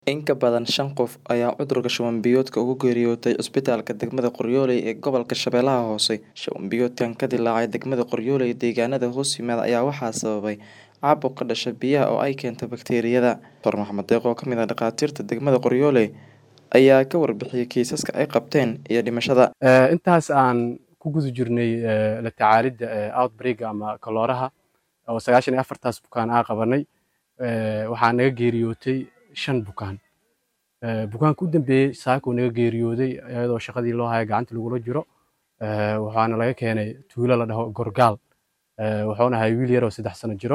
In ka badan 5 qof ayaa cudurka shuban biyoodka uga geeriyootay isbitaalka degmada Qoryooley ee gobolka Shabeellaha Hoose. Shuban biyoodkan ka dillaacay degmada Qoryooley deegaanada hoos yimaada ayaa waxaa sababay caabuq ka dhasha biyaha oo ay keento bakteeriyada. Dr. Maxamed Deeq oo ka mid ah dhakhaatiirta degmada Qoryooley ayaa ka warbixiyay kiisaska ay qabteen iyo dhimashada. Intaas aan ku guda jirnay la tacaalidda outbreak ama kolooraha oo 94taas bukaan aan qabanay waxaa naga geeriyootay 5 bukaan. Bukaanka u dambeeyay saako naga geeriyooday iyadoo shaqadii loo hayo gacanta lagula jiro waxaana laga keenay tuulo la dhaho Gorgaal wuxuuna ahay wiil yar oo 3 sano jiro.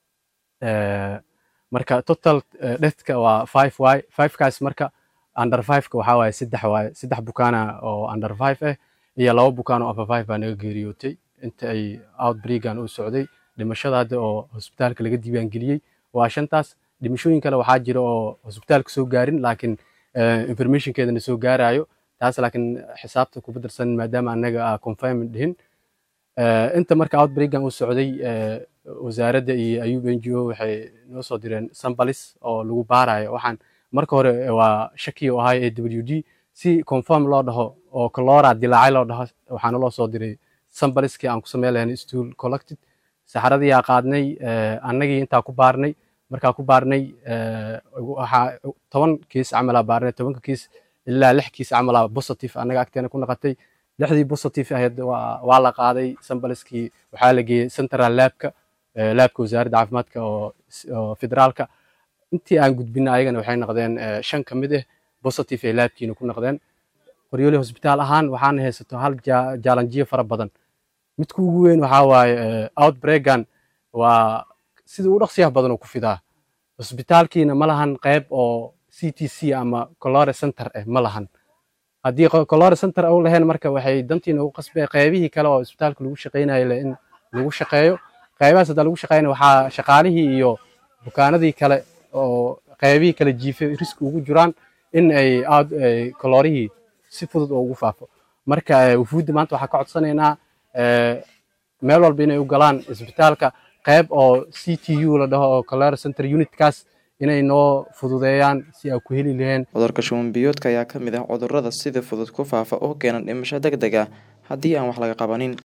Marka total deathka waa 5 kaas marka under 5 ka waxa waaye 3 bukaana oo under 5 ah iyo 2 bukaan oo over 5 baa naga geeriyootay inta ay outbreakan u socday. Dhimashada hadda oo hospitaalka laga diiwaan geliyay waa 5taas. Dhimashooyin kale waxaa jira oo hospitaalka soo gaarin laakiin informationkeedana soo gaarayo taas laakiin xisaabta ku bedelsan maadaama anaga confirm dhihin. Inta marka outbreakan u socday wasaaradda iyo Ayub NGO waxay noo soo direen samples oo lagu baarayo waxaan marka hore waa shaki oo ahay AWD si confirm loo dhaho oo cholera dilaacay loo dhaho waxaana loo soo diray sampleski aan ku sameeyay stool collected saxaradii aan qaadnay annagii inta ku baarnay marka ku baarnay waxa 10 kiis camal ah baarnay 10 kiis ilaa 6 kiis camal ah positive anaga agteena ku noqotay 6dii positive ahayd waa la qaaday sampleski waxa la geeyay central labka wasaaradda caafimaadka oo federaalka intii aan gudbinay ayagana waxay noqdeen 5 kamid ah positive ee labkiina ku noqdeen. Qoryooley hospital ahaan waxaan haysato hal challenge fara badan. Midka ugu weyn waxa waaye outbreakan waa sida uu dhaqsiyaha badan ku fidaa. Hospitaalkiina ma lahan qayb oo CTC ama cholera center ma lahan. Haddii cholera center uu lahayn marka waxay dantiina u qasbay qaybihii kale oo hospitaalka lagu shaqeynayay in lagu shaqeeyo. Qaybahaas hadda lagu shaqeynay waxaa shaqaalihii iyo bukaanadii kale oo qaybihii kale jiifay risk ugu jiraan in ay cholera si fudud ugu faafo. Marka wufuudda maanta waxaa ka codsanaynaa meel walba inay u galaan isbitaalka qayb oo CTU la dhaho oo cholera center unit kaas inay noo fududeeyaan si ay ku heli lahayn. Cudurka shuban biyoodka ayaa ka mid ah cudurrada sida fudud ku faafa oo keena dhimasho degdeg ah haddii aan wax laga qabanin.